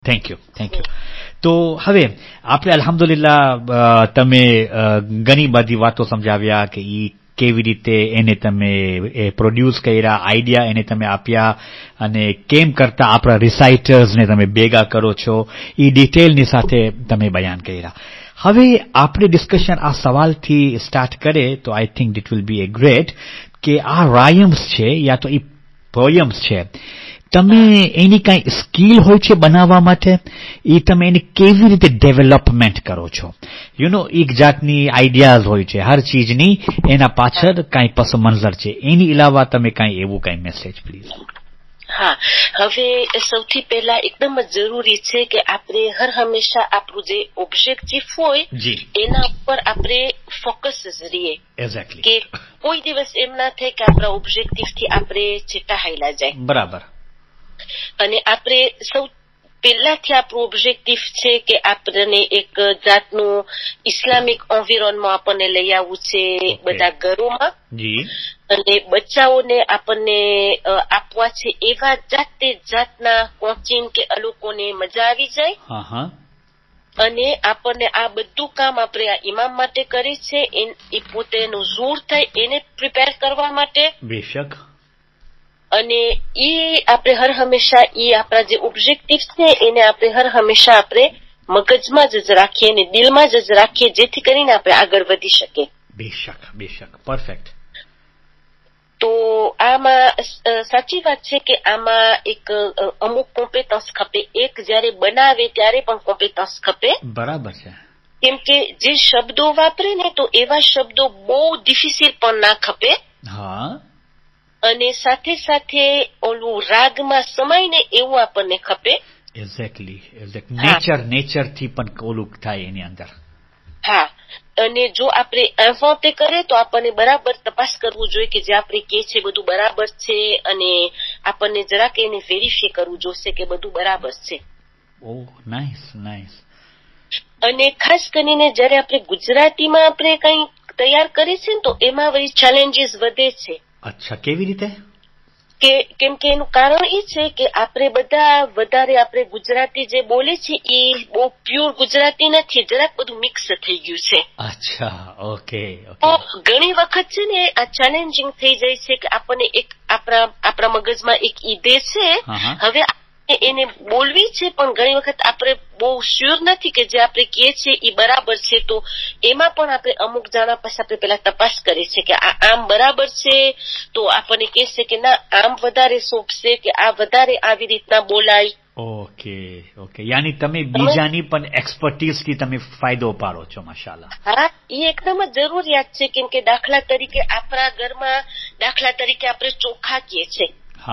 Thank you. તો હવે આપણે અલ્હમ્દુલિલ્લાહ તમે ઘણી બધી વાતો સમજાવ્યા કે કેવી રીતે એને તમે પ્રોડ્યુસ કર્યા, આઈડિયા એને તમે આપ્યા અને કેમ કરતા આપણા રિસાઇટર્સને તમે ભેગા કરો છો, એ ડિટેલની સાથે તમે બયાન કર્યા. હવે આપણે ડિસ્કશન આ સવાલથી સ્ટાર્ટ કરે તો I think it will be a great કે આ રાયમ્સ છે યા તો એ પોયમ્સ છે, તમે એની કાંઈ સ્કિલ હોય છે બનાવવા માટે, એ તમે એની કેવી રીતે ડેવલપમેન્ટ કરો છો? એક જાતની આઈડિયાઝ હોય છે હર ચીજની, એના પાછળ કાંઈ પસ મંઝર છે, એની અલાવા તમે કાંઈ એવું કાંઈ મેસેજ પ્લીઝ. હા, હવે સૌથી પહેલા એકદમ જ જરૂરી છે કે આપણે હર હંમેશા આપણું જે ઓબ્જેક્ટિવ હોય એના ઉપર આપણે ફોકસ જ રહીએ. એક્ઝેક્ટલી. કે કોઈ દિવસ એમ ના થાય કે આપણા ઓબ્જેક્ટિવથી આપણે ચેટાહાયેલા જાય. બરાબર. અને આપણે સૌ પહેલાથી આપણું ઓબ્જેક્ટિવ છે કે આપણને એક જાતનું ઇસ્લામિક એન્વાયરમેન્ટમાં આપણને લઈ આવવું છે બધા ઘરોમાં. જી. અને બચ્ચાઓને આપણને આપવા છે એવા જાતના કોચિંગ કે આ લોકોને મજા આવી જાય. અને આપણને આ બધું કામ આપણે આ ઇમામ માટે કરી છે, એ પોતેનું ઝૂર થાય એને પ્રિપેર કરવા માટે. બેશક. અને એ આપણે હર હંમેશા એ આપણા જે ઓબ્જેક્ટિવ છે એને આપણે હર હંમેશા આપણે મગજમાં જ રાખીએ અને દિલમાં જ રાખીએ, જેથી કરીને આપણે આગળ વધી શકીએ. બેશક. પરફેક્ટ. તો આમાં સાચી વાત છે કે આમાં એક અમુક કોમ્પિટન્સ ખપે. એક જયારે બનાવે ત્યારે પણ કોમ્પિટન્સ ખપે. બરાબર છે. કેમ કે જે શબ્દો વાપરે ને તો એવા શબ્દો બહુ ડિફિસિલ પણ ના ખપે. હા. અને સાથે સાથે ઓલું રાગમાં સમાય ને એવું આપણને ખપે. એક્ઝેક્ટલી. નેચરથી પણ ઓલું થાય એની અંદર. હા, અને જો આપણે ઇન્વેન્ટ કરે તો આપણને બરાબર તપાસ કરવું જોઈએ કે જે આપણે કે છે બધું બરાબર છે, અને આપણને જરાક એને વેરીફાઈ કરવું જોશે કે બધું બરાબર છે. Oh, nice. અને ખાસ કરીને જ્યારે આપણે ગુજરાતીમાં આપણે કંઈ તૈયાર કરીએ છીએ ને તો એમાં વળી ચેલેન્જીસ વધે છે. અચ્છા, કેવી રીતે? કેમ કે એનું કારણ એ છે કે આપણે બધા વધારે આપણે ગુજરાતી જે બોલે છે એ બહુ પ્યોર ગુજરાતી નથી, જરાક બધું મિક્સ થઈ ગયું છે. અચ્છા, ઓકે. ઘણી વખત છે ને આ ચેલેન્જિંગ થઈ જાય છે કે આપણને એક આપણા મગજમાં એક ઈદે છે, હવે એને બોલવી છે, પણ ઘણી વખત આપણે બહુ શ્યોર નથી કે જે આપણે કહે છે એ બરાબર છે. તો એમાં પણ આપણે અમુક જાણવા પછી આપણે પેલા તપાસ કરીએ છીએ કે આ આમ બરાબર છે, તો આપણને કહેશે કે ના આમ વધારે શોભશે કે આ વધારે આવી રીતના બોલાય. ઓકે. યાની તમે બીજાની પણ એક્સપર્ટીઝથી તમે ફાયદો પાડો છો. માશાઅલ્લાહ. હા, એ એકદમ જ જરૂરિયાત છે. કેમ કે દાખલા તરીકે આપણા ઘરમાં આપણે ચોખા કહીએ છીએ.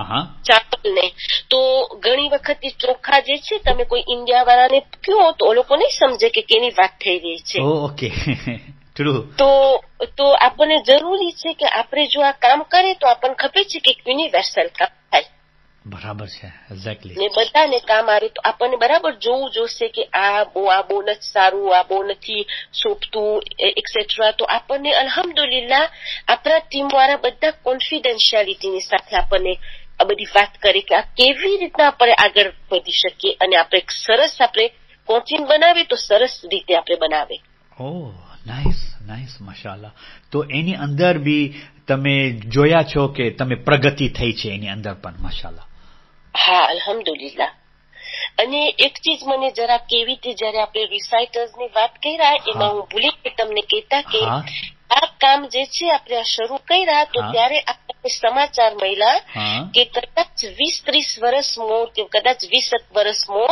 ચાવલને તો ઘણી વખત એ ચોખા જે છે તમે કોઈ ઇન્ડિયા વાળાને કહો તો લોકો નહીં સમજે કે કેની વાત થઈ રહી છે. ઓકે. ટ્રુ. તો આપણને જરૂરી છે કે આપણે જો આ કામ કરીએ તો આપણને ખબર છે કે યુનિવર્સલ કામ થાય. બરાબર છે. એક્ઝેક્ટલી. ને બધાને કામ આવે તો આપણને બરાબર જોવું જોશે કે આ બહુ નથી સારું, આ બહુ નથી શોભતું એક્સેટ્રા. તો આપણને અલ્હમ્દુલિલ્લાહ આપણા ટીમ વાળા બધા કોન્ફિડેન્શિયાલિટીની સાથે આપણને આ બધી વાત કરી કે આ કેવી રીતના આપણે આગળ વધી શકીએ, અને આપણે સરસ આપણે કોચિંગ બનાવીએ તો સરસ રીતે આપણે બનાવે. Oh, nice. માશાઅલ્લાહ. તો એની અંદર બી તમે જોયા છો કે તમે પ્રગતિ થઈ છે એની અંદર પણ? માશાઅલ્લાહ. હા, અલ્હમ્દુલિલ્લાહ. અને એક ચીજ મને જરા કેવી હતી, જયારે આપણે રિસાઇટર્સની વાત કર્યા એમાં હું ભૂલી ગઈ તમને કહેતા કે આ કામ જે છે આપણે આ શરૂ કર્યા તો ત્યારે આપણે સમાચાર મળ્યા કે કદાચ 20-30 વર્ષમાં કે કદાચ 20 વર્ષમાં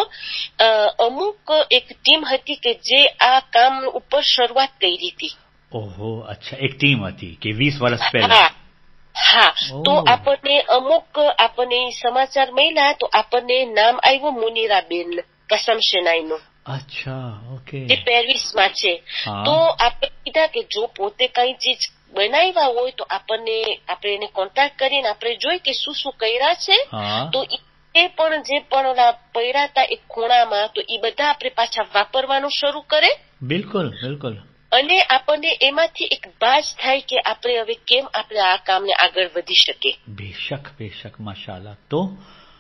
અમુક એક ટીમ હતી કે જે આ કામ ઉપર શરૂઆત કરી હતી. ઓહો, અચ્છા, એક ટીમ હતી કે 20 વર્ષ પહેલા? હા, તો આપણને સમાચાર મળ્યા તો આપણને નામ આવ્યું મુનીરાબેન કસમ શેનાઈનું. અચ્છા, ઓકે. જે પેરિસમાં છે. તો આપણે કીધા કે જો પોતે કઈ ચીજ બનાવ્યા હોય તો આપણે એને કોન્ટેક્ટ કરીને આપણે જોઈ કે શું કર્યા છે. તો એ પણ જે પણ ઓલા પડ્યા હતા એક ખૂણામાં, તો એ બધા આપણે પાછા વાપરવાનું શરૂ કરે. બિલકુલ. અને આપણને એમાંથી એક બાજ થાય કે આપણે હવે કેમ આપણે આ કામને આગળ વધી શકીએ. બેશક. માશાઅલ્લાહ. તો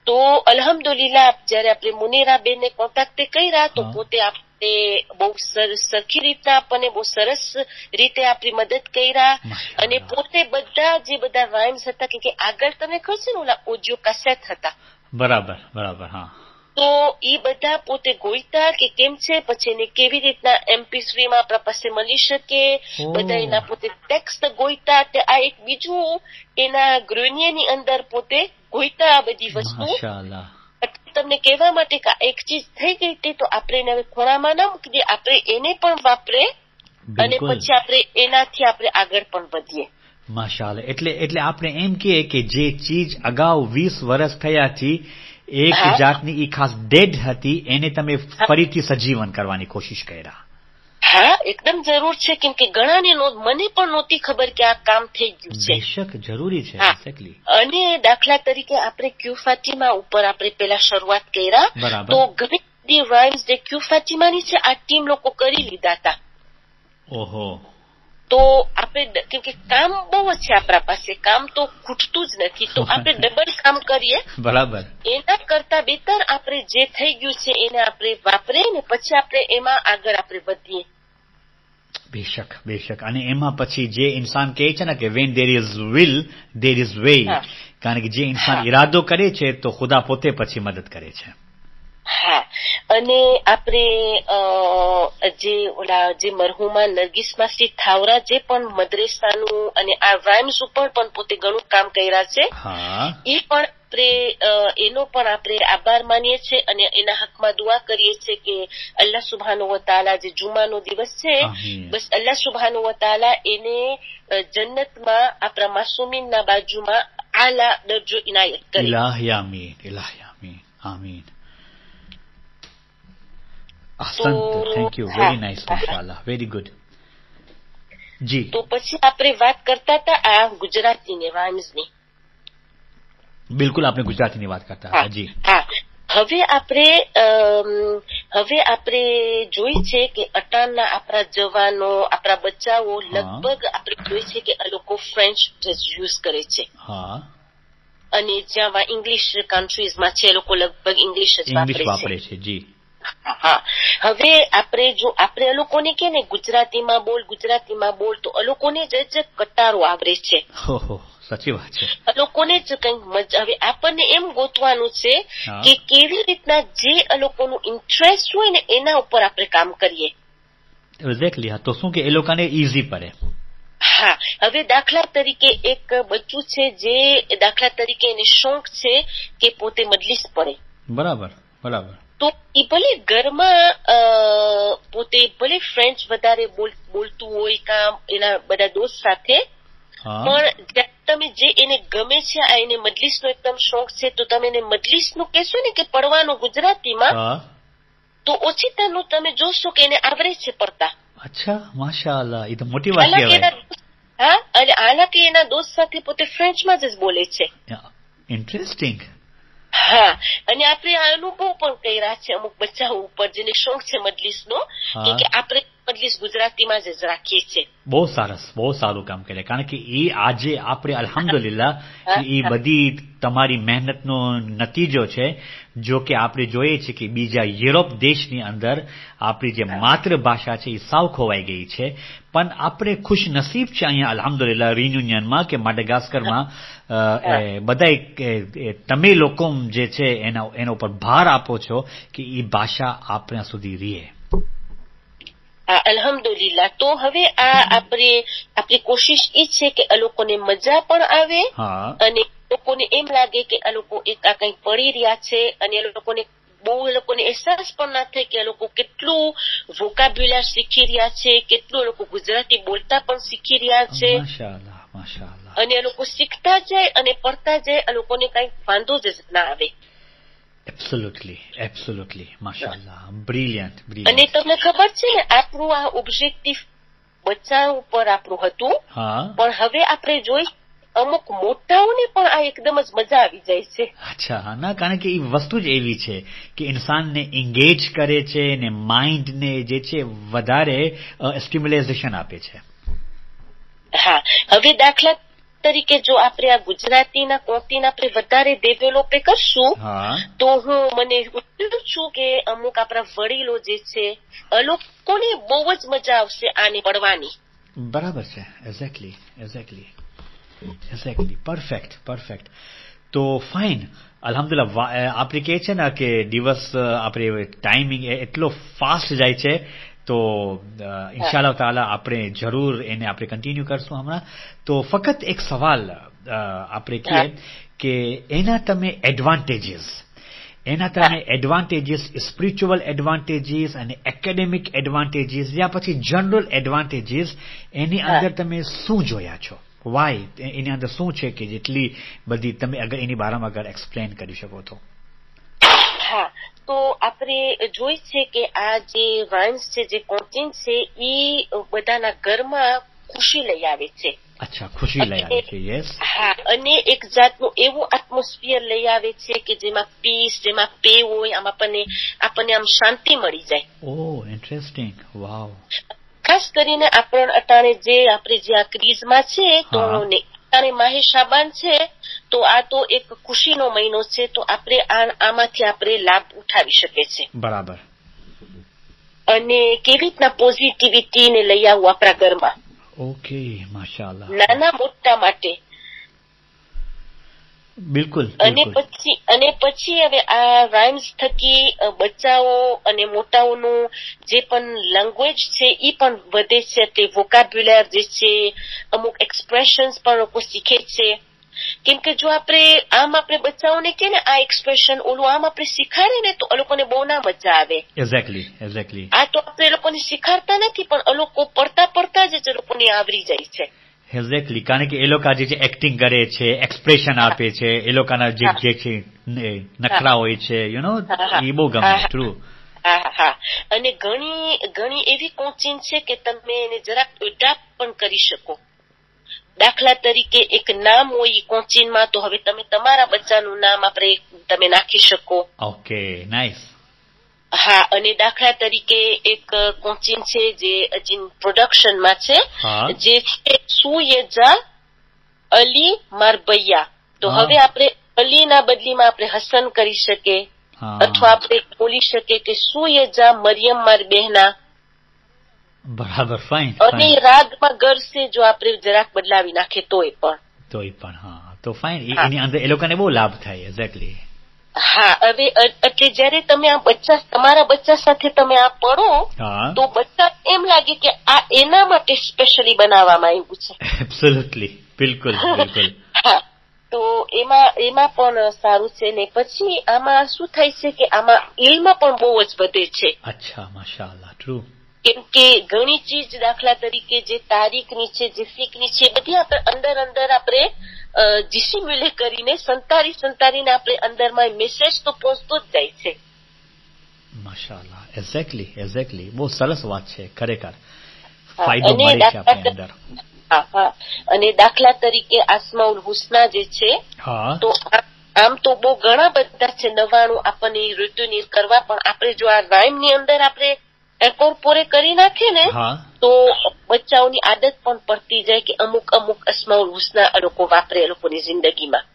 તો અલ્હમ્દુલિલ્લાહ જયારે આપણે મુનીરાબેનને કોન્ટેક્ટ કર્યા તો પોતે આપણે બહુ સરખી રીતના આપણને બહુ સરસ રીતે આપણી મદદ કર્યા અને પોતે બધા રાઇમ્સ હતા કે આગળ તમને ખબર છે ને ઓલા ઓડિયો કેસેટ હતા. બરાબર બરાબર. હા. તો એ બધા પોતે ગોઈતા કે કેમ છે, પછી એને કેવી રીતના MP3 માં આપણા પાસે મળી શકે, બધા એના પોતે ટેક્સ્ટ ગોઈતા. આ એક બીજું એના ગૃહિણીની અંદર પોતે ગોઈતા આ બધી વસ્તુ. તમને કહેવા માટે કે એક ચીજ થઈ ગઈ હતી તો આપણે એને હવે ખોણામાં ના મૂકી દઈએ, આપણે એને પણ વાપરે અને પછી આપણે એનાથી આપણે આગળ પણ વધીએ. માશાઅલ્લાહ. એટલે આપણે એમ કહીએ કે જે ચીજ અગાઉ 20 વર્ષ થયાથી એક જાતની ઈ ખાસ ડેડ હતી એને તમે ફરીથી સજીવન કરવાની કોશિશ કર્યા. હા, એકદમ જરૂર છે, કેમ કે ઘણાને મને પણ નહોતી ખબર કે આ કામ થઈ ગયું છે. બેશક જરૂરી છે. એક્ઝેક્ટલી. અને દાખલા તરીકે આપણે ક્યુ ફાતિમા ઉપર આપણે પેલા શરૂઆત કર્યા તો ઘણી બધી રાઇમ્સ જે ક્યુ ફાતિમાની છે આ ટીમ લોકો કરી લીધા હતા. ઓહો. તો આપણે કેમ કે કામ બહુ જ છે આપણા પાસે, કામ તો ખૂટતું જ નથી, તો આપણે ડબલ કામ કરીએ. બરાબર. એના કરતા બેતર આપણે જે થઈ ગયું છે એને આપણે વાપરીએ ને પછી આપણે એમાં આગળ આપણે વધીએ. બેશક બેશક. અને એમાં પછી જે ઇન્સાન કહે છે ને કે when there is will there is way, કારણ કે જે ઇન્સાન ઈરાદો કરે છે તો ખુદા પોતે પછી મદદ કરે છે. હા, અને આપણે જે મરહુમા નરગિસ માસી થાવરા જે પણ મદ્રેસાનું અને આ રાઇમ્સ ઉપર પણ પોતે ઘણું કામ કર્યા છે, એ પણ એનો પણ આપણે આભાર માનીએ છીએ અને એના હકમાં દુઆ કરીએ છીએ કે અલ્લાહ સુબ્હાનહુ વ તઆલા જે જુમાનો દિવસ છે, બસ અલ્લાહ સુબ્હાનહુ વ તઆલા એને જન્નતમાં આપણા માસૂમીનના બાજુમાં આલા દરજો ઇનાયત કરે. ઇલાહી આમીન, ઇલાહી આમીન, આમીન. અહસન, થેન્ક યુ, વેરી નાઇસ, માશાઅલ્લાહ, વેરી ગુડ. જી. તો પછી આપણે વાત કરતા હતા આ ગુજરાતીની રાઇમ્સની. બિલકુલ, આપણે ગુજરાતીની વાત કરતા હતા. જી. હા, હવે આપણે જોઈ છે કે અટાણના આપણા જવાનો, આપણા બચ્ચાઓ લગભગ આપણે જોઈ છે કે આ લોકો ફ્રેન્ચ યુઝ કરે છે. હા. અને જ્યાં ઇંગ્લિશ કન્ટ્રીઝમાં છે એ લોકો લગભગ ઇંગ્લિશ જ વાપરે છે. જી. હા, હવે આપણે એ લોકોને કે ને ગુજરાતીમાં બોલ તો એ લોકોને જ કટારો આવરે છે. ઓહો, સાચી વાત છે. એ લોકોને જ કંઈક મજા. હવે આપણને એમ ગોતવાનું છે કે કેવી રીતના જે એ લોકોનું ઇન્ટરેસ્ટ હોય ને એના ઉપર આપણે કામ કરીએ. એક્ઝેક્ટલી. હા, તો શું કે એ લોકોને ઈઝી પડે. હા, હવે દાખલા તરીકે એક બચ્ચું છે જે દાખલા તરીકે એને શોખ છે કે પોતે મજલિસ પડે. બરાબર બરાબર. તો એ ભલે ઘરમાં પોતે ભલે ફ્રેન્ચ વધારે બોલતું હોય કામ એના બધા દોસ્ત સાથે, પણ તમે જે એને ગમે છે આ એને મજલિસનો એકદમ શોખ છે તો તમે એને મજલિસનું કહેશો ને કે પડવાનું ગુજરાતીમાં, તો ઓછીતાનું તમે જોશો કે એને આવડે છે પડતા. અચ્છા, માશાઅલ્લાહ, એ તો મોટી વાત કહેવાય. હા, અને હાલાકી એના દોસ્ત સાથે પોતે ફ્રેન્ચમાં જ બોલે છે. ઇન્ટરેસ્ટિંગ. હા, અને આપણે આ અનુભવ પણ કર્યા છે અમુક બચ્ચાઓ ઉપર જેને શોખ છે મજલિસનો, કે આપણે મજલિસ ગુજરાતીમાં જ રાખીએ છીએ. બહુ સરસ, બહુ સારું કામ કરે, કારણ કે એ આજે આપણે અલ્હમ્દુલિલ્લાહ એ બધી તમારી મહેનતનો નતીજો છે. જો કે આપણે જોઈએ છીએ કે બીજા યુરોપ દેશની અંદર આપણી જે માતૃભાષા છે એ સાવ ખોવાઈ ગઈ છે, પણ આપણે ખુશ નસીબ છે અહીંયા અલ્હમ્દુલિલ્લાહ રિયુનિયનમાં કે માડાગાસ્કરમાં બધા તમે લોકો જે છે એના ઉપર ભાર આપો છો કે એ ભાષા આપણા સુધી રહે. અલ્હમ્દુલિલ્લાહ. તો હવે આપણી કોશિશ એ છે કે આ લોકોને મજા પણ આવે અને લોકોને એમ લાગે કે આ લોકો આ કંઈક પડી રહ્યા છે અને એ લોકોને અહેસાસ પણ ના થાય કે આ લોકો કેટલું વોકાબ્યુલર શીખી રહ્યા છે, કેટલું એ લોકો ગુજરાતી બોલતા પણ શીખી રહ્યા છે. માશાઅલ્લાહ, માશાઅલ્લાહ. અને એ લોકો શીખતા જાય અને પડતા જાય, આ લોકોને કંઈક વાંધો જ ના આવે. એબ્સોલ્યુટલી, એબ્સોલ્યુટલી, માશાઅલ્લાહ, બ્રિલિયન્ટ, બ્રિલિયન્ટ. અને તમને ખબર છે ને આપણું આ ઓબ્જેક્ટિવ બચ્ચા ઉપર આપણું હતું, પણ હવે આપણે જોઈ અમુક મોટાઓને પણ આ એકદમ જ મજા આવી જાય છે. અચ્છા, ના, કારણ કે એ વસ્તુ જ એવી છે કે ઇન્સાનને એન્ગેજ કરે છે ને માઇન્ડને જે છે વધારે સ્ટિમ્યુલેશન આપે છે. હા, હવે દાખલા તરીકે જો આપણે આ ગુજરાતીના કોન્ટીને આપણે વધારે ડેવલપ કરશું તો મને છું કે અમુક આપણા વડીલો જે છે લોકોને બહુ જ મજા આવશે આને પડવાની. બરાબર છે. એક્ઝેક્ટલી. પરફેક્ટ. તો ફાઇન, અલ્હમ્દુલિલ્લાહ. આપણે કહે છે ને કે દિવસ આપણે ટાઈમિંગ એટલો ફાસ્ટ જાય છે, તો ઇન્શાઅલ્લાહ તાલા આપણે જરૂર એને આપણે કન્ટિન્યુ કરશું હમણાં. તો ફક્ત એક સવાલ આપણે કહીએ કે એના તમે એડવાન્ટેજીસ, સ્પિરિચ્યુઅલ એડવાન્ટેજીસ અને એકેડેમિક એડવાન્ટેજીસ યા પછી જનરલ એડવાન્ટેજીસ એની અંદર તમે શું જોયા છો? વાય એની અંદર શું છે કે જેટલી બધી તમે અગર એની બારામાં અગર એક્સપ્લેન કરી શકો તો? હા, તો આપણે જોઈ છે કે આ જે રાઇમ્સ છે, જે કોન્ટીન છે, એ બધાના ઘરમાં ખુશી લઈ આવે છે. અચ્છા, ખુશી લઈ આવે છે. યસ. હા, અને એક જાતનું એવું એટમોસ્ફિયર લઈ આવે છે કે જેમાં પીસ, જેમાં પે હોય, આમ આપણને આમ શાંતિ મળી જાય. Oh, interesting. વાવ. ખાસ કરીને આપણે જે આ ક્રીઝમાં છે, તો અને માહે શાબાન છે, તો આ તો એક ખુશીનો મહિનો છે, તો આપણે આમાંથી આપણે લાભ ઉઠાવી શકીએ છીએ. બરાબર. અને કેવી રીતના પોઝિટિવિટીને લઈ આવવું આપણા ઘરમાં. ઓકે, માશાઅલ્લાહ. નાના મોટા માટે. બિલકુલ. અને પછી હવે આ રાઇમ્સ થકી બચ્ચાઓ અને મોટાઓનું જે પણ લેંગ્વેજ છે એ પણ વધે છે. તે વોકેબ્યુલર જે છે, અમુક એક્સપ્રેશન્સ પણ લોકો શીખે છે. કેમ કે જો આપણે બચ્ચાઓને કે ને આ એક્સપ્રેશન ઓલું આમ આપણે શીખાડે ને તો એ લોકોને બહુ ના મજા આવે. એક્ઝેક્ટલી. આ તો આપણે એ લોકોને શીખાડતા નથી, પણ એ લોકો પડતા જ એ લોકોને આવરી જાય છે. એક્ઝેક્ટલી, કારણ કે એ લોકો જે એક્ટિંગ કરે છે, એક્સપ્રેશન આપે છે, એ લોકોના જે છે નખરા હોય છે, એ બહુ ગમે. ટ્રુ. હા. અને ઘણી એવી કોચિંગ છે કે તમે એને જરાક એડાપ્ટ પણ કરી શકો. દાખલા તરીકે એક નામ હોય કોચિનમાં, તો હવે તમે તમારા બચ્ચાનું નામ તમે નાખી શકો. Okay, nice. હા, અને દાખલા તરીકે એક કોચિન છે જે હજી પ્રોડક્શનમાં છે, જે છે સુયેજા અલી મારબૈયા. તો હવે આપણે અલીના બદલીમાં આપણે હસન કરી શકીએ, અથવા આપણે બોલી શકીએ કે સુયેજા મરિયમ માર બહેના. બરાબર. ફાઇન. અને રાગમાં ગરસે જો આપણે જરાક બદલાવી નાખીએ તોય પણ. હા, તો ફાઇન. એની અંદર એ લોકોને બહુ લાભ થાય. એક્ઝેક્ટલી. હા, હવે એટલે જયારે તમે તમારા બચ્ચા સાથે તમે આ પડો, તો બચ્ચા એમ લાગે કે આ એના માટે સ્પેશિયલી બનાવવામાં આવ્યું છે. એબ્સોલ્યુટલી. બિલકુલ. હા, તો એમાં પણ સારું છે. ને પછી આમાં શું થાય છે કે આમાં ઇલ્મ પણ બહુ જ વધે છે. અચ્છા, માશાઅલ્લાહ. ટ્રુ. કેમ કે ઘણી ચીજ, દાખલા તરીકે જે તારીખની છે, જે ફિકની છે, બધી અંદર આપણે ડિસિમ્યુલે કરીને સંતારીને આપણે અંદરમાં મેસેજ તો પહોંચતો જ જાય છે. માશાઅલ્લાહ. એક્ઝેક્ટલી. બહુ સરસ વાત છે ખરેખર. ફાયદો મળે છે આપણે અંદર. હા. અને દાખલા તરીકે આસમાઉલ હુસ્ના જે છે, તો આમ તો બહુ ઘણા બધા છે, 99 આપણને ઋતુની કરવા, પણ આપણે જો આ રાઇમની અંદર આપણે એકોર્પોરે કરી નાખીએ ને, તો બચ્ચાઓની આદત પણ પડતી જાય કે અમુક અસ્માઉલ હુસ્ના લોકો વાપરે એ લોકોની જિંદગીમાં.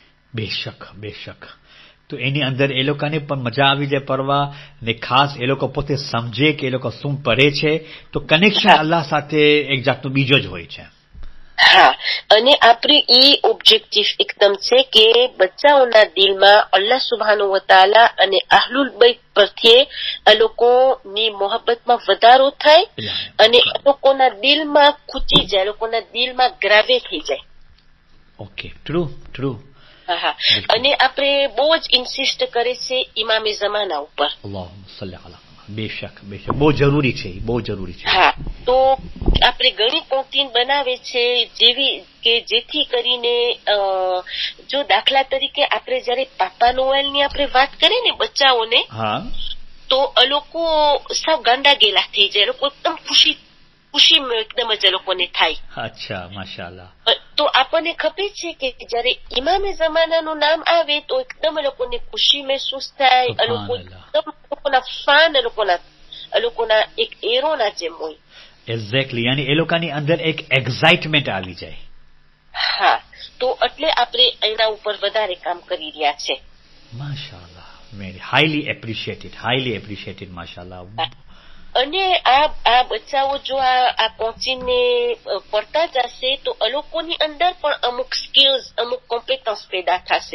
બેશક. તો એની અંદર એ લોકોને પણ મજા આવી જાય પડવા, ને ખાસ એ લોકો પોતે સમજે કે એ લોકો શું પડે છે, તો કનેક્શન અલ્લાહ સાથે એક જાતનું બીજો જ હોય છે. હા, અને આપણી એ ઓબ્જેક્ટિવ એકદમ છે કે બચ્ચાઓના દિલમાં અલ્લાહ સુબ્હાનહુ વ તઆલા અને અહલુલ બૈત પ્રત્યે આ લોકોની મોહબ્બતમાં વધારો થાય, અને આ લોકોના દિલમાં ખૂચી જાય, લોકોના દિલમાં ગ્રાવે થઈ જાય. Okay, true. હા, અને આપણે બહુ જ ઇન્સિસ્ટ કરે છે ઇમામે જમાના ઉપર. અલ્લાહુમ્મા સલ્લી અલા. બેશક. બહુ જરૂરી છે. હા, તો આપણે ઘણી કોન્ટીન બનાવે છે જેથી કરીને જો દાખલા તરીકે આપણે જયારે પાપા નોએલની આપણે વાત કરીએ ને બચ્ચાઓને, તો એ લોકો સાવ ગાંડા ગેલા થઈ જાય, લોકો એકદમ ખુશી એકદમ જ એ લોકોને થાય. અચ્છા, માશાઅલ્લાહ. તો આપણને ખબર છે કે જયારે ઇમામે જમાનાનું નામ આવે તો એકદમ એ લોકોને ખુશી મહેસૂસ થાય, એ લોકોના ફાન, એ લોકોના એક એરોના જેમ હોય. એક્ઝેક્ટલી. યાની એ લોકોની અંદર એક એક્સાઇટમેન્ટ આવી જાય. હા, તો એટલે આપણે એના ઉપર વધારે કામ કરી રહ્યા છે. માશાઅલ્લાહ, વેરી હાઈલી એપ્રિશિએટેડ માશાઅલ્લાહ. અને આ બચ્ચાઓ જો આ કોચિંગને પડતા જશે તો એ લોકોની અંદર પણ અમુક સ્કિલ્સ, અમુક કોમ્પિટન્સ પેદા થશે.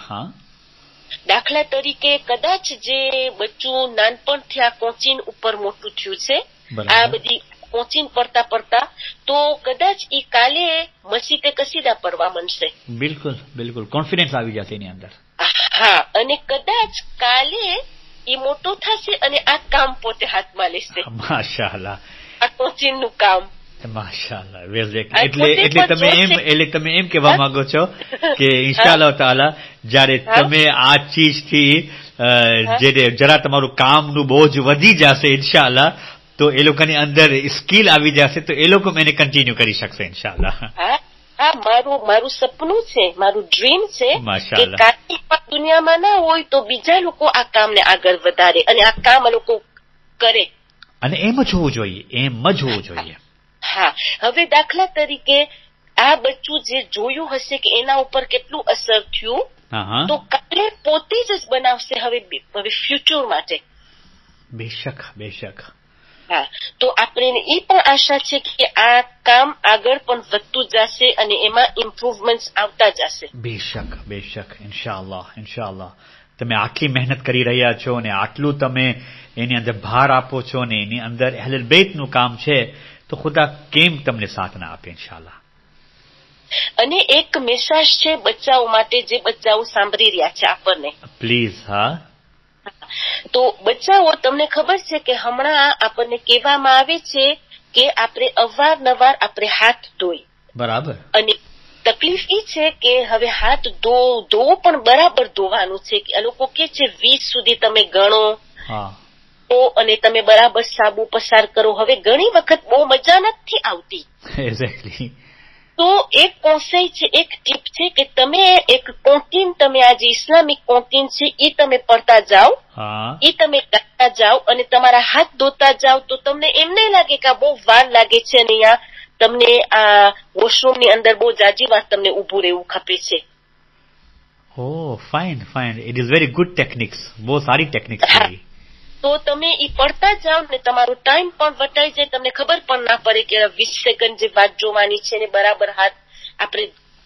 દાખલા તરીકે કદાચ જે બચ્ચું નાનપણથી આ કોચિંગ ઉપર મોટું થયું છે, આ બધી કોચિંગ પડતા તો કદાચ ઈ કાલે મસ્જિદે કસીદા પડવા માંડશે. બિલકુલ કોન્ફિડન્સ આવી જશે એની અંદર. હા, અને કદાચ કાલે એ મોટો થશે અને આ કામ પોતે હાથમાં લેશે. માશાઅલ્લાહ, આ કોચિંગ નું કામ. માશાઅલ્લાહ, એટલે તમે એમ કહેવા માંગો છો કે ઇન્શાઅલ્લાહ તાઆલા જ્યારે તમે આ ચીજથી જરા તમારું કામનું બોજ વધી જશે ઇન્શાઅલ્લાહ, તો એ લોકોની અંદર સ્કિલ આવી જશે તો એ લોકો એને કન્ટિન્યુ કરી શકશે ઇન્શાઅલ્લાહ. હા, મારું સપનું છે, મારું ડ્રીમ છે કે કાલે દુનિયામાં ના હોય તો બીજા લોકો આ કામને આગળ વધારે અને આ કામ આ લોકો કરે. અને એમ જ હોવું જોઈએ. હા, હવે દાખલા તરીકે આ બચ્ચું જે જોયું હશે કે એના ઉપર કેટલું અસર થયું, તો કાલે પોતે જ બનાવશે હવે ફ્યુચર માટે. બેશક. હા, તો આપણે એ પણ આશા છે કે આ કામ આગળ પણ વધતું જશે અને એમાં ઇમ્પ્રુવમેન્ટ આવતા જશે. બેશક ઇન્શાઅલ્લાહ. તમે આટલી મહેનત કરી રહ્યા છો અને આટલું તમે એની અંદર ભાર આપો છો અને એની અંદર અહલુલ બેતનું કામ છે, તો ખુદા કેમ તમને સાથ ના આપે ઇન્શાઅલ્લાહ. અને એક મેસેજ છે બચ્ચાઓ માટે, જે બચ્ચાઓ સાંભળી રહ્યા છે આપણને, પ્લીઝ. હા, તો બચ્ચાઓ, તમને ખબર છે કે હમણાં આપણને કહેવામાં આવે છે કે આપણે અવારનવાર આપણે હાથ ધોઈ. બરાબર. અને તકલીફ એ છે કે હવે હાથ ધોવો પણ બરાબર ધોવાનું છે. કે લોકો કે છે 20 સુધી તમે ગણો. અને તમે બરાબર સાબુ પસાર કરો. હવે ઘણી વખત બહુ મજા નથી આવતી. એક્ઝેક્ટલી. તો એક કોન્સેપ્ટ છે, એક ટીપ છે કે તમે એક કોન્ટિન, તમે આ જે ઇસ્લામિક કોન્ટિન છે એ તમે પડતા જાઓ, એ તમે ગાતા જાઓ અને તમારા હાથ ધોતા જાઓ, તો તમને એમ નહીં લાગે કે આ બહુ વાર લાગે છે અને અહીંયા તમને આ વોશરૂમની અંદર બહુ જાજી વાર તમને ઊભું રહેવું ખપે છે. Fine. It is very good techniques. બહુ સારી ટેકનિક્સ છે. તો તમે ઈ પડતા જાઓ ને તમારો ટાઈમ પણ વટાઈ જાય, તમને ખબર પણ ના પડે કે 20 સેકન્ડ જે વાત જોવાની છે ને બરાબર હાથ આપણે.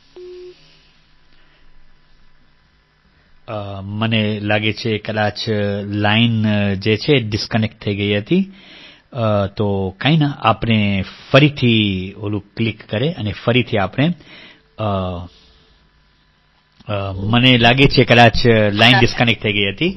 મને લાગે છે કદાચ લાઈન જે છે ડિસ્કનેક્ટ થઈ ગઈ હતી, તો કાંઈ ના, આપણે ફરીથી ઓલું ક્લિક કરે અને ફરીથી આપણે મને લાગે છે કદાચ લાઈન ડિસ્કનેક્ટ થઈ ગઈ હતી.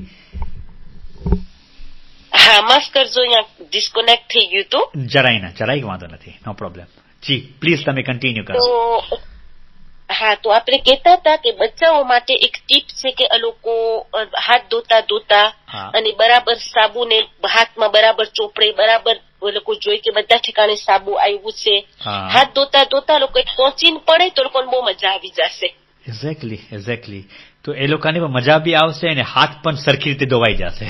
હા, માફ કરજો, અહીંયા ડિસ્કનેક્ટ થઈ ગયું હતું. જરાય વાંધો નથી, નો પ્રોબ્લેમ. જી, પ્લીઝ તમે કન્ટિન્યુ કરો. હા, તો આપણે કહેતા હતા કે બચ્ચાઓ માટે એક ટીપ છે કે આ લોકો હાથ ધોતા અને બરાબર સાબુને હાથમાં બરાબર ચોપડે, બરાબર એ લોકો જોઈ કે બધા ઠેકાણે સાબુ આવ્યું છે. હાથ ધોતા લોકો પહોંચીને પડે તો લોકોને બહુ મજા આવી જશે. એક્ઝેક્ટલી. તો એ લોકોને પણ મજા બી આવશે અને હાથ પણ સરખી રીતે ધોવાઈ જશે.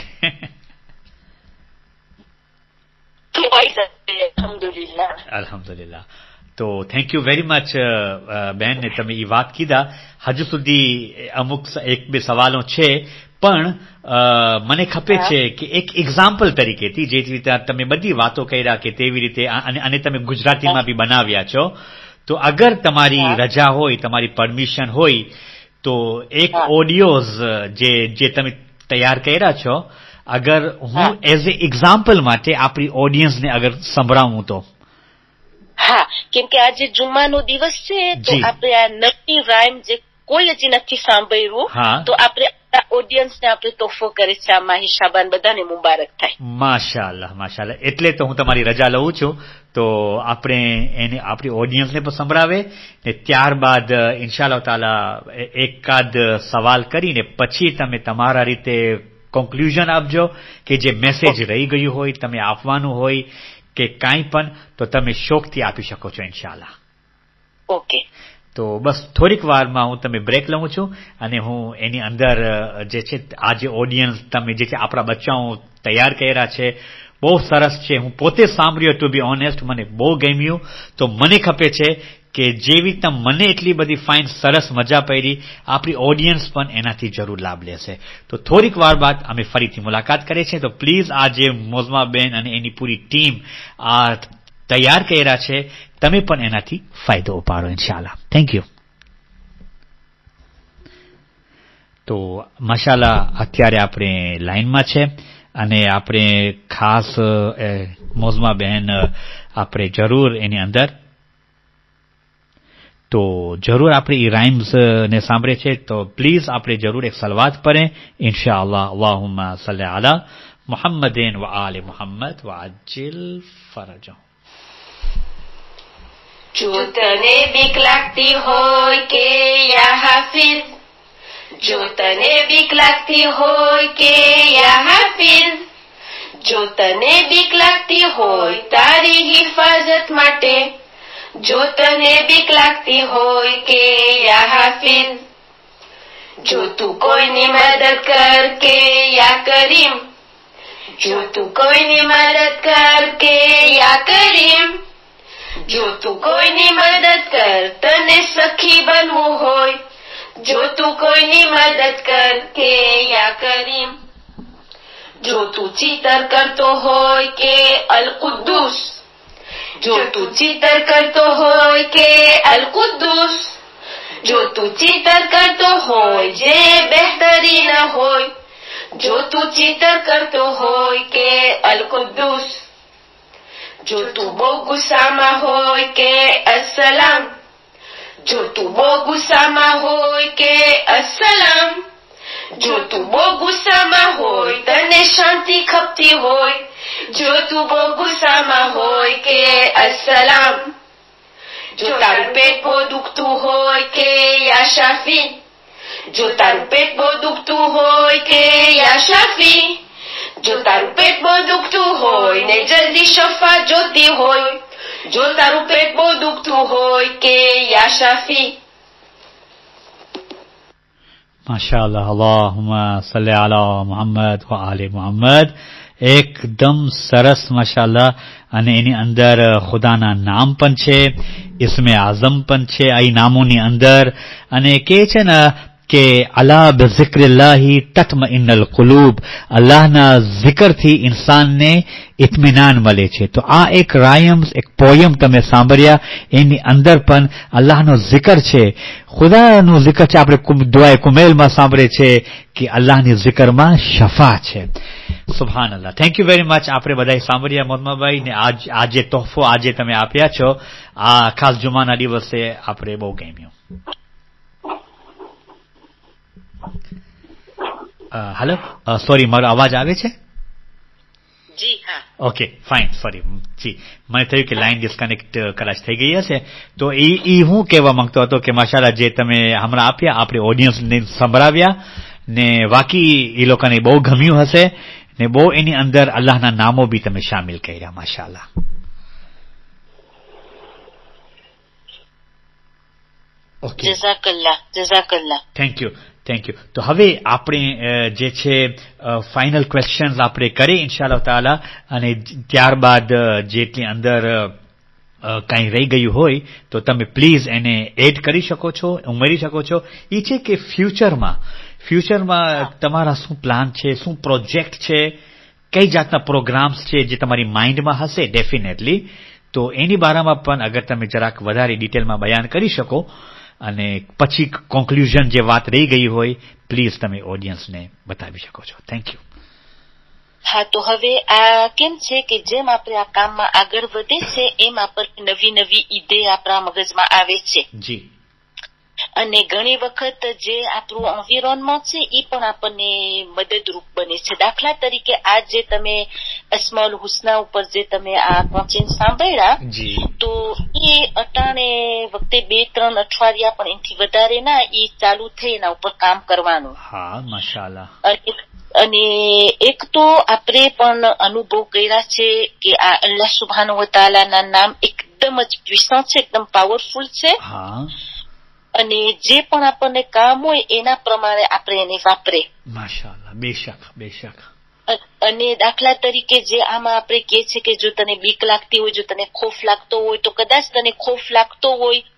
અલ્હમ્દુલિલ્લાહ. તો થેન્ક યુ વેરી મચ બેન, ને તમે એ વાત કીધા. હજુ સુધી અમુક 1-2 સવાલો છે, પણ મને ખપે છે કે એક એક્ઝામ્પલ તરીકેથી, જે રીતે તમે બધી વાતો કર્યા કે તેવી રીતે, અને તમે ગુજરાતીમાં બી બનાવ્યા છો, તો અગર તમારી રજા હોય, તમારી પરમિશન હોય, તો એક ઓડિયોઝ જે તમે તૈયાર કર્યા છો, અગર હું એઝ એ એક્ઝામ્પલ માટે આપણી ઓડિયન્સને અગર સંભળાવું તો. હા, કેમ કે આજે જુમ્માનો દિવસ છે, તો આપણે આ નવી રાઇમ જે કોઈ હજી નથી સાંભળ્યું, તો આપણે ઓડિયન્સને આપણે તોહફો કરે છે આ માહી શાબાન, બધાને મુબારક થાય. માશાઅલ્લાહ. એટલે તો હું તમારી રજા લઉં છું, તો આપણે આપણી ઓડિયન્સને પણ સંભળાવે ને ત્યારબાદ ઇન્શાઅલ્લાહ તાઆલા એકાદ સવાલ કરીને પછી તમે તમારા રીતે કન્ક્લુઝન આપજો કે જે મેસેજ રહી ગયું હોય, તમે આપવાનું હોય કે કાંઈ પણ, તો તમે શોખથી આપી શકો છો ઇન્શાઅલ્લાહ. ઓકે. તો બસ થોડીક વારમાં હું તમે બ્રેક લઉં છું અને હું એની અંદર જે છે આ જે ઓડિયન્સ તમે જે છે આપણા બચ્ચાઓ તૈયાર કર્યા છે, બહુ સરસ છે. હું પોતે સાંભળ્યો, ટુ બી ઓનેસ્ટ, મને બહુ ગમ્યું. તો મને ખપે છે કે જેવી રીતના મને એટલી બધી ફાઇન સરસ મજા પડી, આપણી ઓડિયન્સ પણ એનાથી જરૂર લાભ લેશે. તો થોડીક વાર બાદ અમે ફરીથી મુલાકાત કરીએ છીએ. તો પ્લીઝ આ જે મોઝમાબેન અને એની પૂરી ટીમ આ તૈયાર કર્યા છે, તમે પણ એનાથી ફાયદો ઉપાડો ઇન્શાઅલ્લાહ. Thank you. તો માશાઅલ્લાહ અત્યારે આપણે લાઈનમાં છે અને આપણે ખાસ મોઝમાબેન આપણે જરૂર એની અંદર તો જરૂર આપણે એ રાઇમ્સ ને સાંભળે છે. તો પ્લીઝ આપણે જરૂર એક સલવાત પઢે ઇન્શાઅલ્લાહ. અલ્લાहुम्मा सल्ली अला मुहम्मदिन व आले मुहम्मद व अज्जिल फरजहु. जो तने बीक लगती होय के या हाफिज, जो तने बीक लगती होय के या हाफिज, जो तने बीक लगती होय तारी हिफाजत माटे, जो तने बीक लगती होय के या हाफिज, जो तू कोईनी मदद करके या करीम, जो तू कोईनी मदद करके या करीम, जो तू कोईनी मदद कर तने सखी बनवू होय, जो तू कोईनी मदद करके या करीम, जो तू चितर करतो होय के अल कुद्दूस, जो तू चितर करतो होय के अल कुद्दूस, जो तू चितर करतो होय जे बेहतरीन होय, जो तू चितर करतो होय के अल कुद्दूस, जो तू बो गुस्सामा होय के अस्सलाम, जो तू बो गुस्सामा होय के अस्सलाम, जो तू बो गुस्सामा होय तने शांति खपती होय, जो तू बो गुस्सामा होय के अस्सलाम, जो तारू पेट बो दुखतू होय के या शाफी, जो तारू पेट बो दुखतू होय के या शाफी, जो तारू पेट बो दुखतू होय ने जल्दी शफा जोती होय, जो तारू पेट बो दुखतू होय के या शाफी. माशाअल्लाह. अल्लाहुम्मा सल्ली अला मुहम्मद व आले मुहम्मद. એકદમ સરસ માશાઅલ્લાહ. અને એની અંદર ખુદાના નામ પણ છે, ઇસ્મે આઝમ પણ છે આ નામોની અંદર. અને કે છે ને કે અલા બિઝિક્રિલ્લાહી તત્મઇન્નલ કુલૂબ, અલ્લાહના zikરથી ઇન્સાનને ઇત્મીનાન મળે છે. તો આ એક રાયમ્સ, એક પોયમ તમે સાંભળ્યા, એની અંદર પણ અલ્લાહનો zikર છે, ખુદાનું zikર છે. આપણે દુઆએ કુમેલમાં સાંભળે છે કે અલ્લાહની zikરમાં શફા છે. સુબહાનલ્લાહ. Thank you very much. આપણે બધાએ સાંભળ્યા મોહમ્મદભાઈ ને આજે તોહફો આજે તમે આપ્યા છો આ ખાસ જુમાના દિવસે આપણે બહુ ગમ્યું. હેલો, સોરી, મારો અવાજ આવે છે? જી હા. ઓકે, ફાઇન, સોરી જી, મને થયું કે લાઈન ડિસ્કનેક્ટ કદાચ થઈ ગઈ હશે. તો એ હું કહેવા માંગતો હતો કે માશાઅલ્લાહ જે તમે હમણાં આપ્યા આપણે ઓડિયન્સને સંભળાવ્યા ને બાકી એ લોકોને બહુ ગમ્યું હશે ને બહુ એની અંદર અલ્લાહના નામો બી તમે શામિલ કર્યા માશાઅલ્લાહ. ઓકે, જઝાકલ્લાહ. Thank you. તો હવે આપણે જે છે ફાઇનલ ક્વેશ્ચન્સ આપણે કરીએ ઇન્શાઅલ્લાહ તાઆલા, અને ત્યારબાદ જેટલી અંદર કાંઈ રહી ગયું હોય તો તમે પ્લીઝ એને એડ કરી શકો છો, ઉમેરી શકો છો. એ છે કે ફ્યુચરમાં તમારા શું પ્લાન છે, શું પ્રોજેક્ટ છે, કઈ જાતના પ્રોગ્રામ્સ છે જે તમારી માઇન્ડમાં હશે ડેફિનેટલી. તો એની બારામાં પણ અગર તમે જરાક વધારે ડિટેલમાં બયાન કરી શકો અને પછી કોન્ક્લુઝન જે વાત રહી ગઈ હોય પ્લીઝ તમે ઓડિયન્સને બતાવી શકો છો. Thank you. હા, તો હવે આ કેમ છે કે જેમ આપણે આ કામમાં આગળ વધે છે એમ આપણને નવી નવી ઈદે આપણા મગજમાં આવે છે. જી. અને ઘણી વખત જે આપણું એન્વાયરમેન્ટ છે એ પણ આપણને મદદરૂપ બને છે. દાખલા તરીકે આ જે તમે અસ્માઉલ હુસ્ના ઉપર જે તમે આ કોન્સેપ્ટ સાંભળ્યા, તો એ અટાણે વખતે 2-3 અઠવાડિયા પણ એનાથી વધારે ના એ ચાલુ થઈ એના ઉપર કામ કરવાનું. હા, માશાઅલ્લાહ. અને એક તો આપણે પણ અનુભવ કર્યા છે કે આ અલ્લાહ સુબ્હાનહુ વ તઆલાના નામ એકદમ જ વિશાળ છે, એકદમ પાવરફુલ છે. હા. અને જે પણ આપણને કામ હોય એના પ્રમાણે આપણે એને વાપરે. માશાઅલ્લાહ. બેશક. અને દાખલા તરીકે જે આમાં આપણે કહે છે કે જો તને બીક લાગતી હોય, જો તને ખોફ લાગતો હોય, તો કદાચ તને ખોફ લાગતો હોય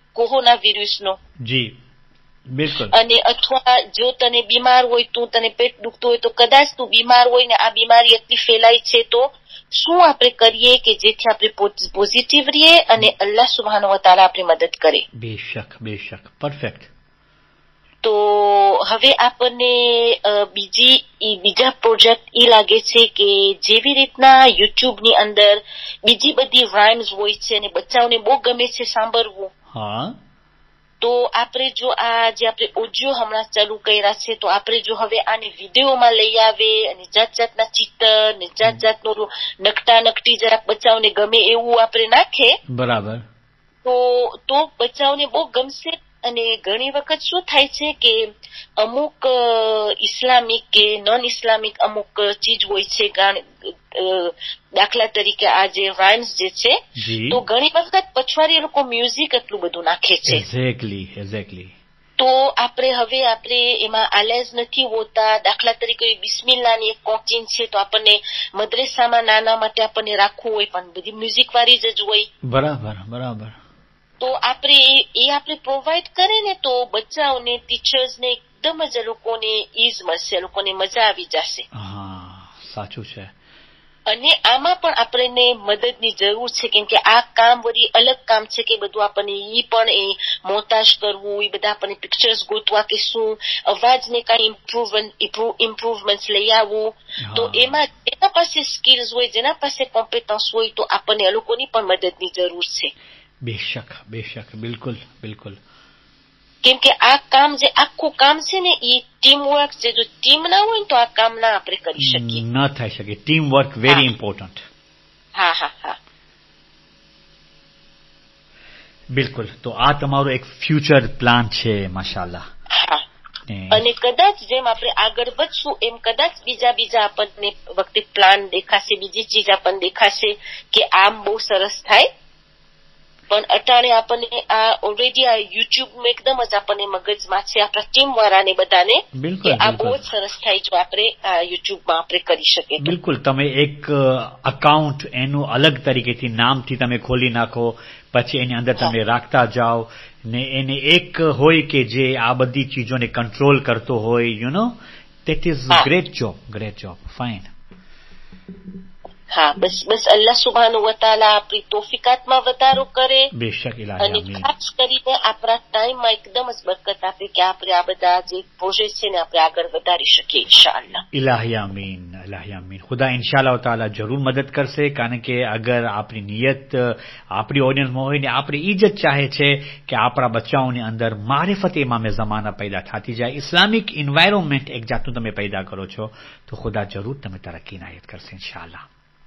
કોરોના વિરુસનો. જી બિલકુલ. અને અથવા જો તને બીમાર હોય, તું તને પેટ દુખતું હોય તો કદાચ તું બીમાર હોય ને આ બીમારી એટલી ફેલાઈ છે, તો શું આપણે કરીએ કે જેથી આપણે પોઝિટિવ રહીએ અને અલ્લાહ સુબ્હાનહુ વ તઆલા આપણી મદદ કરે. બેશક પરફેક્ટ. તો હવે આપણને બીજા પ્રોજેક્ટ એ લાગે છે કે જેવી રીતના યુટ્યુબની અંદર બીજી બધી રાઇમ્સ હોય છે અને બચ્ચાઓને બહુ ગમે છે સાંભળવું. હા. તો આપણે જો આ જે આપણે ઓડિયો હમણાં ચાલુ કર્યા છે, તો આપણે જો હવે આને વિડીયોમાં લઈ આવે અને જાત જાતના ચિત્ર ને જાત જાતનું નકટા નકટી જરાક બચ્ચાઓને ગમે એવું આપણે નાખે, બરાબર, તો બચ્ચાઓને બહુ ગમશે. અને ઘણી વખત શું થાય છે કે અમુક ઇસ્લામિક કે નોન ઇસ્લામિક અમુક ચીજ હોય છે, દાખલા તરીકે આ જે રાઇમ્સ જે છે, તો ઘણી વખત પછવાડી એ લોકો મ્યુઝિક એટલું બધું નાખે છે. એક્ઝેક્ટલી. તો આપણે એમાં આલેઝ નથી હોતા. દાખલા તરીકે બિસ્મિલ્લાહની એક કોચિંગ છે, તો આપણને મદ્રેસામાં નાના માટે આપણને રાખવું હોય પણ બધી મ્યુઝિક વાળી જ હોય. બરાબર. તો આપણે પ્રોવાઈડ કરે ને તો બચ્ચાઓને, ટીચર્સને એકદમ જ લોકોને ઈઝ મળશે, લોકોને મજા આવી જશે. હા, સાચું છે. અને આમાં પણ આપણને મદદની જરૂર છે, કેમ કે આ કામ વળી અલગ કામ છે કે બધું આપણને મોન્ટાજ કરવું, એ બધા આપણને પિક્ચર્સ ગોતવા કે શું અવાજને કઈ ઇમ્પ્રુવમેન્ટ લઈ આવવું. તો એમાં જેના પાસે સ્કિલ્સ હોય, જેના પાસે કોમ્પિટન્સ હોય, તો આપણને એ લોકોની પણ મદદની જરૂર છે. બેશક, બિલકુલ. કેમ કે આ કામ જે આખું કામ છે ને એ ટીમ વર્ક છે. જો ટીમ ના હોય ને તો આ કામ ના આપણે કરી શકીએ, ન થઈ શકે. Team work very important. હા. બિલકુલ. તો આ તમારો એક ફ્યુચર પ્લાન છે, માશાઅલ્લાહ. હા. અને કદાચ જેમ આપણે આગળ વધશું એમ કદાચ બીજા આપણને વખતે પ્લાન દેખાશે, બીજી ચીજ આપણને દેખાશે કે આમ બહુ સરસ થાય. પણ અટાણે આપણને આ ઓલરેડી આ યુટ્યુબ એકદમ જ આપણને મગજમાં છે, આપણા ટીમ વાળાને બધાને, કે આ બહુ જ સરસ થાય જો આપણે યુટ્યુબમાં આપણે કરી શકીએ. બિલકુલ. તમે એક અકાઉન્ટ એનું અલગ તરીકેથી નામથી તમે ખોલી નાખો, પછી એની અંદર તમે રાખતા જાઓ ને એને એક હોય કે જે આ બધી ચીજોને કંટ્રોલ કરતો હોય, that is great job, fine. હા, બસ અલ્લાહ સુબ્હાનહુ વ તઆલા આપણી તૌફીકાતમાં વધારો કરે. બેશક ઇલાહી, અને ખાસ કરીને આપણા ટાઈમમાં એકદમ જ બરકત આપે કે આપણે આ બધા જે પ્રોજેક્ટ છે ને આપણે આગળ વધારી શકીએ ઇન્શાઅલ્લાહ. ઇલાહી આમીન. ખુદા ઇન્શાઅલ્લાહ તાલા જરૂર મદદ કરશે, કારણ કે અગર આપણી નિયત આપણી ઓડિયન્સમાં હોય ને આપણે ઈ જ ચાહે છે કે આપણા બચ્ચાઓની અંદર મારિફત ઇમામે ઝમાના પેદા થતી જાય, ઇસ્લામિક એન્વાયરમેન્ટ એક જાતનું તમે પેદા કરો છો, તો ખુદા જરૂર તમે તરક્કી ઇનાયત કરશે ઇન્શાઅલ્લાહ.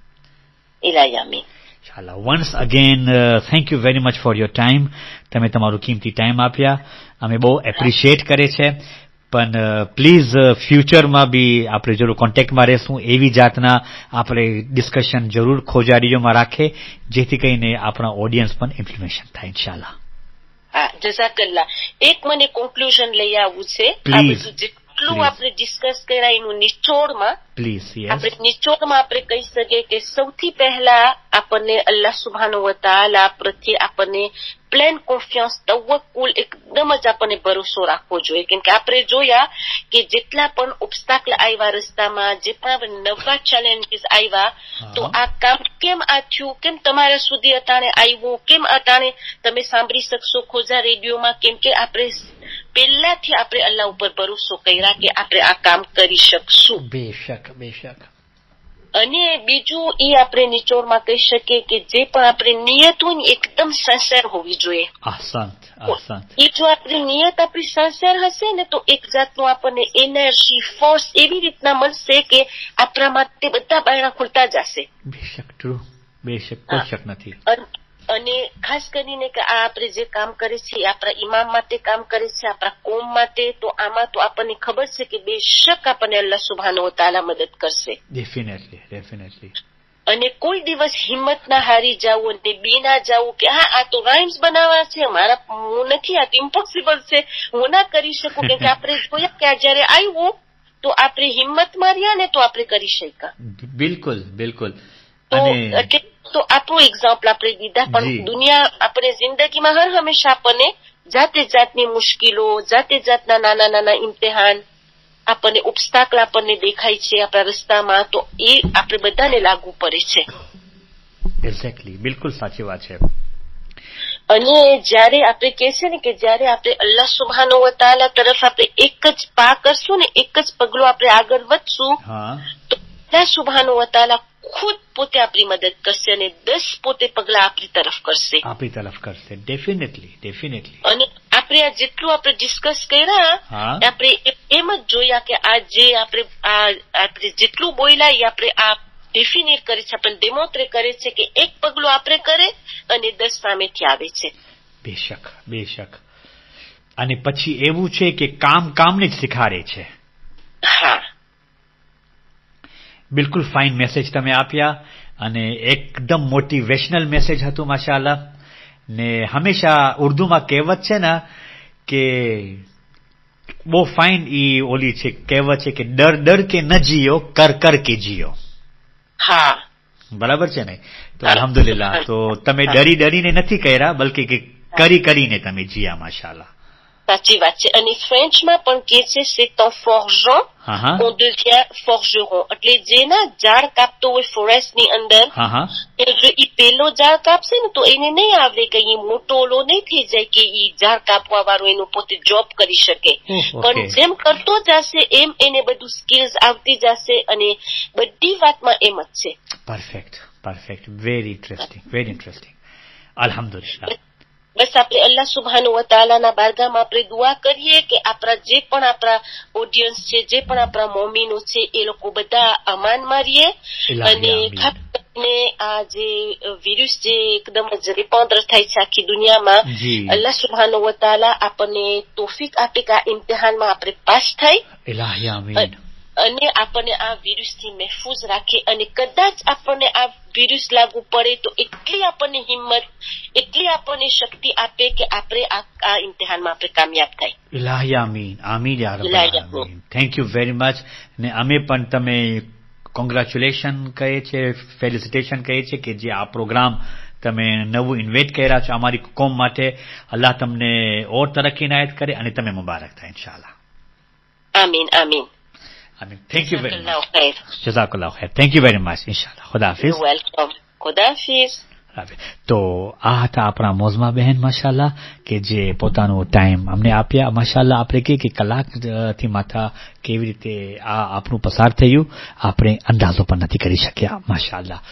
ઇન્શાઅલ્લાહ. Once again thank you very much for your time. તમે તમારું કિંમતી ટાઈમ આપ્યા, અમે બહુ એપ્રિશિએટ કરે છે. પણ પ્લીઝ ફ્યુચરમાં બી આપણે જરૂર કોન્ટેક્ટમાં રહેશું, એવી જાતના આપણે ડિસ્કશન જરૂર ખોજાડીઓમાં રાખે, જેથી કરીને આપણા ઓડિયન્સ પણ ઇન્ફોર્મેશન થાય ઇન્શાઅલ્લાહ. હા, જઝાકલ્લાહ. એક મને કોન્ક્લુઝન લઈ આવવું છે. આ બધું જેટલું આપણે ડિસ્કસ કર્યા એનું નિચોડમાં આપણે કહી શકીએ કે સૌથી પહેલા આપણને અલ્લાહ સુબ્હાનહુ વ તઆલા પ્રત્યે આપણને પ્લેન કોન્ફિડન્સ, તવક્કુલ એકદમ જ આપણને ભરોસો રાખવો જોઈએ. કેમ કે આપણે જોયા કે જેટલા પણ ઓબ્સ્ટાકલ આવ્યા રસ્તામાં, જે પણ નવા ચેલેન્જીસ આવ્યા, તો આ કામ કેમ આ થયું, કેમ તમારા સુધી અટાણે આવ્યું, કેમ અટાણે તમે સાંભળી શકશો ખોજા રેડિયોમાં, કેમ કે આપણે પહેલાથી આપણે અલ્લાહ ઉપર ભરોસો કર્યા કે આપણે આ કામ કરી શકશું. બેશક. અને બીજું એ આપણે નિચોડમાં કહી શકીએ કે જે પણ આપણી નિયત હોય ને એકદમ સિન્સિયર હોવી જોઈએ. ahsant. એ જો આપણી નિયત આપણી સિન્સિયર હશે ને તો એક જાતનું આપણને એનર્જી, ફોર્સ એવી રીતના મળશે કે આપણા માટે બધા બારણા ખુલતા જશે. બેશક, ટ્રુ. બેશક, કોઈ શક નથી. અને ખાસ કરીને કે આ આપણે જે કામ કરે છે આપણા ઇમામ માટે કામ કરે છે, આપણા કોમ માટે, તો આમાં તો આપણને ખબર છે કે બેશક આપણને અલ્લાહ સુબ્હાનહુ વ તઆલા મદદ કરશે. ડેફિનેટલી. અને કોઈ દિવસ હિંમત ના હારી જાવ અને બી ના જાવ કે હા આ તો રાઇમ્સ બનાવવા છે, હું નથી, આ તો ઇમ્પોસિબલ છે, હું ના કરી શકું. કેમ કે આપણે જોયા કે આ જયારે આવ્યું તો આપણે હિંમત માર્યા ને તો આપણે કરી શક્યા. બિલકુલ. તો તો આપણું એક્ઝામ્પલ આપણે દીધા, પણ દુનિયા આપણે જિંદગીમાં હર હંમેશા આપણને જાતે જાતની મુશ્કેલો, જાતે જાતના નાના નાના ઇમ્તિહાન, આપણને ઓબ્સ્ટાકલ આપણને દેખાય છે આપણા રસ્તામાં, તો એ આપણે બધાને લાગુ પડે છે. એક્ઝેક્ટલી, બિલકુલ સાચી વાત છે. અને જયારે આપણે કહે છે ને કે જયારે આપણે અલ્લાહ સુબ્હાનહુ વ તઆલા તરફ આપણે એક જ પા કરશું ને, એક જ પગલું આપણે આગળ વધશું, તો અલ્લાહ સુબ્હાનહુ વ તઆલા ખુદ પોતે આપણી મદદ કરશે અને 10 પોતે પગલા આપણી તરફ કરશે. ડેફિનેટલી. અને આપણે આ જેટલું આપણે ડિસ્કસ કર્યા, આપણે એમ જ જોયા કે આ જે આપણે જેટલું બોલ્યા એ આપણે આ ડેફિનેટ કરે છે, આપણને ડેમોન્સ્ટ્રેટ કરે છે કે એક પગલું આપણે કરે અને 10 સામેથી આવે છે. બેશક. અને પછી એવું છે કે કામને જ શીખાડે છે. હા, બિલકુલ ફાઇન મેસેજ તમે આપ્યા અને એકદમ મોટિવેશનલ મેસેજ હતું, માશાઅલ્લાહ. ને હંમેશા ઉર્દુમાં કહેવત છે ને કે બહુ ફાઇન ઈ ઓલી છે કહેવત છે કે ડર કે ન જીઓ, કર કે જીઓ. હા, બરાબર છે ને? તો અલ્હમ્દુલિલ્લાહ, તો તમે ડરીને નથી કર્યા, બલકે કરીને તમે જીયા, માશાઅલ્લાહ. સાચી વાત છે. અને ફ્રેન્ચમાં પણ કે છે c'est en forgeant qu'on devient forgeron. એટલે જેના ઝાડ કાપતો હોય ફોરેસ્ટની અંદર, એ જો ઈ પેલો ઝાડ કાપશે ને તો એને નહીં આવડે કે એ મોટો ઓલો નહીં થઈ જાય કે ઈ ઝાડ કાપવા વાળો એનું પોતે જોબ કરી શકે. પણ જેમ કરતો જશે એમ એને બધું સ્કિલ્સ આવતી જશે અને બધી વાતમાં એમ જ છે. પરફેક્ટ. Very interesting. અલ્હમ્દુલિલ્લાહ. બસ આપણે અલ્લાહ સુબ્હાનહુ વ તઆલાના બારગાહમાં આપણે દુઆ કરીએ કે આપણા જે પણ આપણા ઓડિયન્સ છે, જે પણ આપણા મોમીનો છે, એ લોકો બધા અમાનમાં રહીએ. અને ખાસ કરીને આ જે વિરુસ જે એકદમ જ રિપોન્ડર થાય છે આખી દુનિયામાં, અલ્લાહ સુબ્હાનહુ વ તઆલા આપણને તૌફીક આપે કે આ ઇમ્તિહાનમાં આપણે પાસ થાય. ઇલાહી આમીન. અને આપણને આ વિરુસથી મહેફૂઝ રાખે. અને કદાચ આપણને આ વિરુસ લાગુ પડે તો એટલી આપણને હિંમત, એટલી આપણને શક્તિ આપે કે આપણે આ ઇમ્તિહાનમાં આપણે કામયાબ થાય. ઇલાહી આમીન યા રબ્બલ આલમીન. Thank you very much. ને અમે પણ તમે કોંગ્રેચ્યુલેશન કહે છે, ફેલિસિટેશન કહે છે કે જે આ પ્રોગ્રામ તમે નવું ઇન્વેટ કર્યા છો અમારી કોમ માટે. અલ્લાહ તમને ઓર તરક્કી ઇનાયત કરે અને તમે મુબારક થાય ઇન્શાઅલ્લાહ. આમીન. Thank you very much. Jazakallah khair. Thank you very much. Inshallah. Khuda Hafiz. You're welcome. Khuda Hafiz. તો આ હતા આપણા મોઝમા બહેન, માશાઅલ્લાહ, કે જે પોતાનો ટાઈમ અમને આપ્યા. માશાઅલ્લાહ, આપણે કે કલાકથી માથા કેવી રીતે આ આપણું પસાર થયું આપણે અંદાજો પણ નથી કરી શક્યા, માશાઅલ્લાહ.